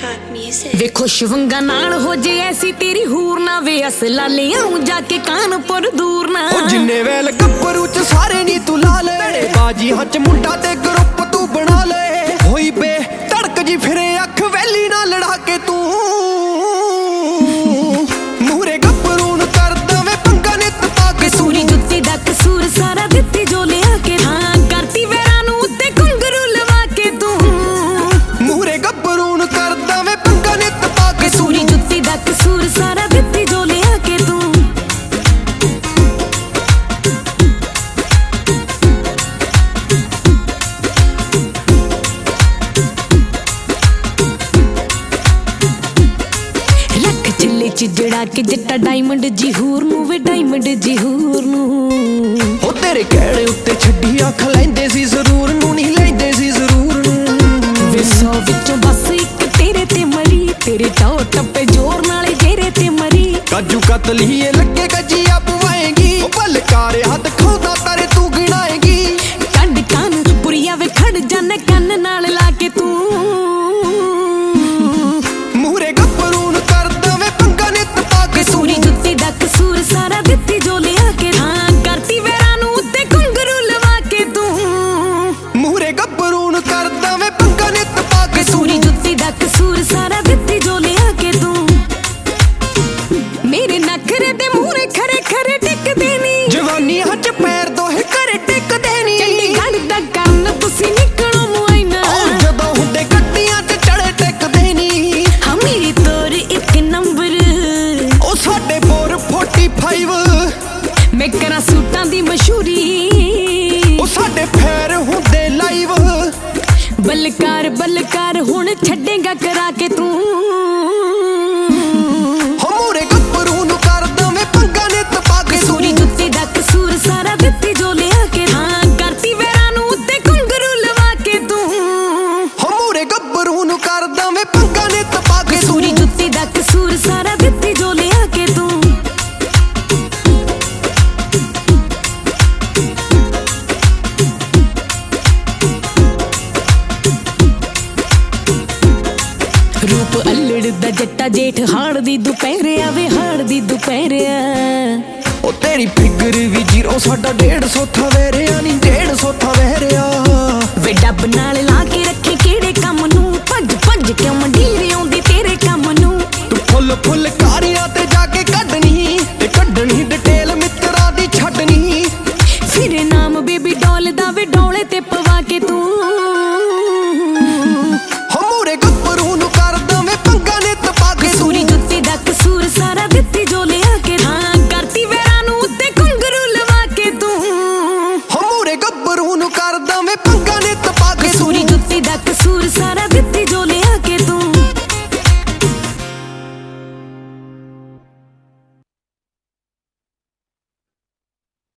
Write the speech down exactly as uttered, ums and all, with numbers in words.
ਵੇ ਖੁਸ਼ ਵੰਗਾ ਨਾਲ ਹੋ ਜੇ ਐਸੀ ਤੇਰੀ ਹੂਰ ਨਾ ਵੇ ਅਸਲਾ ਲਿਆਉਂ ਜਾ ਕੇ ਕਾਨਪੁਰ ਦੂਰ ਨਾ ਉਹ ਜਿੰਨੇ ਵੇਲ ਗੱਭਰੂ ਚ ਸਾਰੇ ਨੀ ਤੂੰ ਲਾ ਲੈ ਬਾਜੀ ਹੱਥ ਮੁੰਡਾ ਤੇ ਗਰੁੱਪ ਤੂੰ ਬਣਾ ਲੈ ਹੋਈ ਬੇ ਧੜਕ ਜੀ ਫਿਰੇ ਅੱਖ ਵੈਲੀ ਨਾਲ ਲੜਾ ਕੇ ਤੂੰ ਮੂਰੇ ਗੱਭਰੂ ਨੂੰ ਕਰ ਦਵੇਂ ਪੰਗਾ ਨਿੱਤ ਪਾ ਕੇ ਕਸੂਰੀ ਜੁੱਤੀ ਦਾ ਕਸੂਰ ਸਾਰਾ ਦਿੱਤੀ ਜੋ ਲਿਆ ਕੇ ਹਾਂ ਕਰਤੀ ਵੇਰਾਂ ਨੂੰ ਉੱਤੇ ਘੁੰਗਰੂ ਲਵਾ ਕੇ ਤੂੰ ਮੂਰੇ ਗੱਭਰੂ ਨੂੰ ਕਰ ਦਵੇਂ ਪੰਗਾ ਨਿੱਤ ਪਾ ਕੇ ਕਸੂਰੀ ਜੁੱਤੀ ਦਾ ਕਸੂਰ ਸਾਰਾ ਦਿੱਤੀ ਜੋ ਲਿਆ ਕੇ ਤੂੰ ਜਿਹੜਾ ਕਿ ਜੱਟਾ ਡਾਇਮੰਡ ਜੀ ਹੂਰ ਨੂੰ ਵੇ ਡਾਇਮੰਡ ਜੀ ਹੂਰ ਨੂੰ ਹੋ ਤੇਰੇ ਕਹਿਣੇ ਉੱਤੇ ਛੱਡੀ ਅੱਖ ਲੈਂਦੇ ਸੀ ਜ਼ਰੂਰ ਨੂੰ ਨਹੀਂ ਲੈਂਦੇ ਸੀ ਜ਼ਰੂਰ ਨੂੰ ਵੇ ਸੌ ਵਿੱਚੋਂ ਬਸ ਇੱਕ ਤੇਰੇ ਤੇ ਮਰੀ ਤੇਰੇ ਟੋ ਟੱਪੇ ਜ਼ੋਰ ਨਾਲੇ ਜੇਰੇ ਤੇ ਮਰੀ ਕਾਜੂ ਕਤਲੀਏ ਲੱਗੇ ਗੱਜੀਆ ਪਵਾਏਗੀ ਉਹ ਬਲਕਾਰੇ ਹੱਥ ਖੋਦਾ ਤਾਰੇ ਤੂੰ ਗਿਣਾਏਗੀ ਕੰਡ ਕੰਨ ਪੁਰੀਆ ਵੇ ਖੜ ਜਾਣੇ ਕੰਨ ਨਾਲ ਲਾ ਕੇ ਤੂੰ ਮੂਰੇ ਗੱਭਰੂ ਨੂੰ ਕਰ ਦਵੇਂ ਪੰਗਾ ਨਿੱਤ ਪਾ ਕੇ ਕਸੂਰੀ ਜੁੱਤੀ ਦਾ ਕਸੂਰ ਸਾਰਾ ਦਿੱਤੀ ਜੋ ਲਿਆ ਕੇ ਹਾਂ ਕਰਤੀ ਵੇਰਾਂ ਨੂੰ ਉੱਤੇ ਘੁੰਗਰੂ ਲਵਾ ਕੇ ਤੂੰ ਮੂਰੇ ਗੱਭਰੂ ਨੂੰ ਕਰ ਦਵੇਂ ਪੰਗਾ ਨਿੱਤ ਪਾ ਕੇ ਕਸੂਰੀ ਜੁੱਤੀ ਦਾ ਕਸੂਰ ਸਾਰਾ ਦਿੱਤੀ ਜੋ ਲਿਆ ਕੇ ਤੂੰ ਮੇਰੇ ਨਖਰੇ ਦੇ ਮੂਹਰੇ ਖਰੇ ਖਰੇ ਟਿਕਦੇ ਨੀ ਜਵਾਨੀ ਹੱਥ ਪੈਰ ਦੋਹੇ ਘਰੇ ਟਿਕਦੇ ਨੀ ਚੰਡੀਗੜ੍ਹ ਦਾ ਕੰਨ ਤੁਸੀਂ ਨਿਕਲੋ ਮੁਆਇਨਾ ਜਦੋਂ ਹੁੰਦੇ ਗੱਡੀਆਂ ਤੇ ਚੜੇ ਟਿਕਦੇ ਨੀ ਹਾਂ ਮੇਰੀ ਤੋਰ ਇੱਕ ਨੰਬਰ ਉਹ ਸਾਡੇ ਬੋਰ ਪੈਂਤਾਲੀ ਮੈਂ ਕਰਾਂ ਸੂਟਾਂ ਦੀ ਮਸ਼ਹੂਰੀ ਉਹ ਸਾਡੇ ਫੇਰ ਹੁੰਦੇ ਲਾਈਵ ਬਲਕਾਰ ਬਲਕਾਰ ਹੁਣ ਛੱਡੇਗਾ ਕਰਾ ਕੇ ਤੂੰ ਹੋ ਮੂਰੇ ਗੱਭਰੂ ਨੂੰ ਕਰ ਦਵੇਂ ਪੰਗਾ ਨਿੱਤ ਪਾ ਕੇ ਕਸੂਰੀ ਜੁੱਤੀ ਦਾ ਕਸੂਰ ਸਾਰਾ ਦਿੱਤੀ ਜੋ ਲਿਆ ਕੇ ਹਾਂ ਕਰਤੀ ਵੇਰਾਂ ਨੂੰ ਉੱਤੇ ਘੁੰਗਰੂ ਲਵਾ ਕੇ ਤੂੰ ਹੋ ਮੂਰੇ ਗੱਭਰੂ ਨੂੰ ਕਰ ਦਵੇਂ ਪੰਗਾ ਨਿੱਤ ਪਾ ਕੇ ਕਸੂਰੀ ਜੁੱਤੀ ਦਾ ਕਸੂਰ ਸਾਰਾ ਦਿੱਤੀ ਜੋ ਲਿਆ ਕੇ ਤੂੰ ਰੂਪ ਅਲੜ ਦਾ ਜੱਟਾ ਜੇਠ ਹਾੜ ਦੀ ਦੁਪਹਿਰੇ ਆਵੇ ਹਾੜ ਦੀ ਦੁਪਹਿਰਿਆ ਉਹ ਤੇਰੀ ਫਿਗਰ ਵੀ ਜੀਰੋ ਸਾਡਾ ਡੇਢ ਸੌ ਥਾ ਵਹਿਰਿਆ ਨਹੀਂ ਡੇਢ ਸੌ ਥਾ ਵਹਿਰਿਆ ਵੇ ਡੱਬ ਨਾਲ ਲਾ ਕੇ ਰੱਖੇ ਕਿਹੜੇ ਕੰਮ ਨੂੰ ਭੱਜ ਭੱਜ ਕਿਉਂ ਮੰਡੀਰ ਆਉਂਦੀ ਤੇਰੇ ਕੰਮ ਨੂੰ ਤੂੰ ਫੁੱਲ ਫੁੱਲ ਕਾਰਿਆਂ ਤੇ ਜਾ ਕੇ ਕੱਢਣੀ ਤੇ ਕੱਢਣੀ ਡਿਟੇਲ ਮਿੱਤਰਾਂ ਦੀ ਛੱਡਣੀ ਫਿਰ ਨਾਮ ਬੇਬੀ ਡੋਲ ਦਾ ਵੇ ਡੋਲੇ ਤੇ ਪਵਾ